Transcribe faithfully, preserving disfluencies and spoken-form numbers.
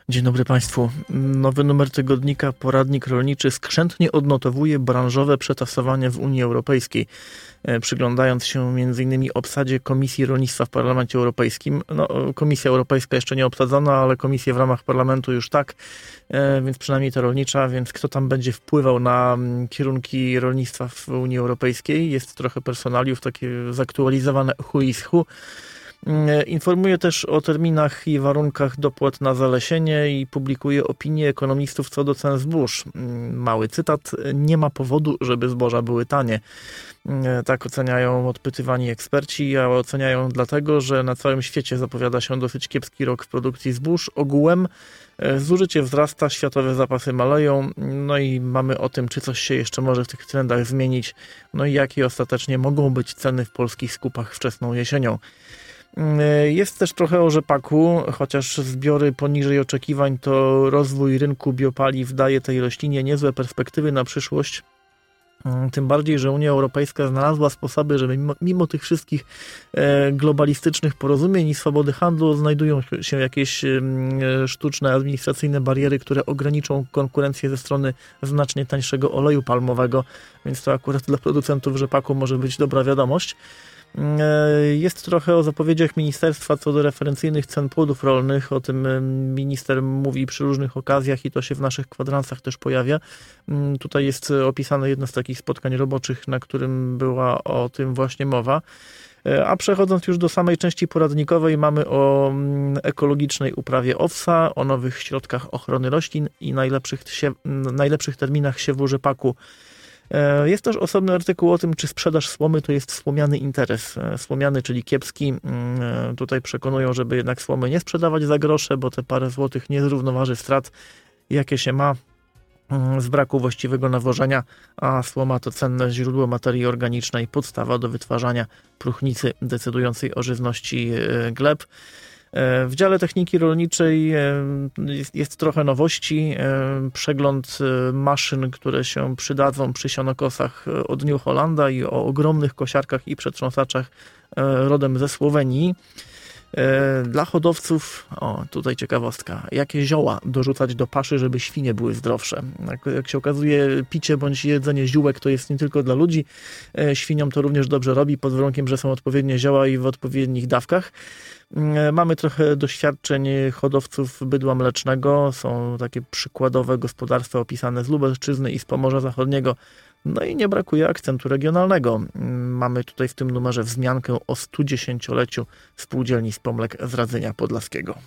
Dzień dobry Państwu. Nowy numer tygodnika Poradnik Rolniczy skrzętnie odnotowuje branżowe przetasowanie w Unii Europejskiej. Przyglądając się między innymi obsadzie Komisji Rolnictwa w Parlamencie Europejskim. No, Komisja Europejska jeszcze nie obsadzona, ale komisje w ramach parlamentu już tak, więc przynajmniej ta rolnicza, więc kto tam będzie wpływał na kierunki rolnictwa w Unii Europejskiej. Jest trochę personaliów, takie zaktualizowane who is who. Informuje też o terminach i warunkach dopłat na zalesienie i publikuje opinie ekonomistów co do cen zbóż. Mały cytat: nie ma powodu, żeby zboża były tanie. Tak oceniają odpytywani eksperci, a oceniają dlatego, że na całym świecie zapowiada się dosyć kiepski rok w produkcji zbóż. Ogółem zużycie wzrasta, światowe zapasy maleją, no i mamy o tym, czy coś się jeszcze może w tych trendach zmienić, no i jakie ostatecznie mogą być ceny w polskich skupach wczesną jesienią. Jest też trochę o rzepaku, chociaż zbiory poniżej oczekiwań, to rozwój rynku biopaliw daje tej roślinie niezłe perspektywy na przyszłość. Tym bardziej, że Unia Europejska znalazła sposoby, żeby mimo, mimo tych wszystkich globalistycznych porozumień i swobody handlu znajdują się jakieś sztuczne administracyjne bariery, które ograniczą konkurencję ze strony znacznie tańszego oleju palmowego, więc to akurat dla producentów rzepaku może być dobra wiadomość. Jest trochę o zapowiedziach ministerstwa co do referencyjnych cen płodów rolnych. O tym minister mówi przy różnych okazjach i to się w naszych kwadransach też pojawia. Tutaj jest opisane jedno z takich spotkań roboczych, na którym była o tym właśnie mowa. A przechodząc już do samej części poradnikowej, mamy o ekologicznej uprawie owsa, o nowych środkach ochrony roślin i najlepszych, najlepszych terminach siewu rzepaku. Jest też osobny artykuł o tym, czy sprzedaż słomy to jest słomiany interes. Słomiany, czyli kiepski. Tutaj przekonują, żeby jednak słomy nie sprzedawać za grosze, bo te parę złotych nie zrównoważy strat, jakie się ma z braku właściwego nawożenia, a słoma to cenne źródło materii organicznej, podstawa do wytwarzania próchnicy decydującej o żywności gleb. W dziale techniki rolniczej jest, jest trochę nowości. Przegląd maszyn, które się przydadzą przy sianokosach od New Hollanda i o ogromnych kosiarkach i przetrząsaczach rodem ze Słowenii. Dla hodowców, o tutaj ciekawostka, jakie zioła dorzucać do paszy, żeby świnie były zdrowsze. Jak, jak się okazuje, picie bądź jedzenie ziółek to jest nie tylko dla ludzi, świniom to również dobrze robi, pod warunkiem, że są odpowiednie zioła i w odpowiednich dawkach. Mamy trochę doświadczeń hodowców bydła mlecznego, są takie przykładowe gospodarstwa opisane z Lubelszczyzny i z Pomorza Zachodniego. No i nie brakuje akcentu regionalnego. Mamy tutaj w tym numerze wzmiankę o studziesięcioleciu spółdzielni Spomlek z Radzenia Podlaskiego.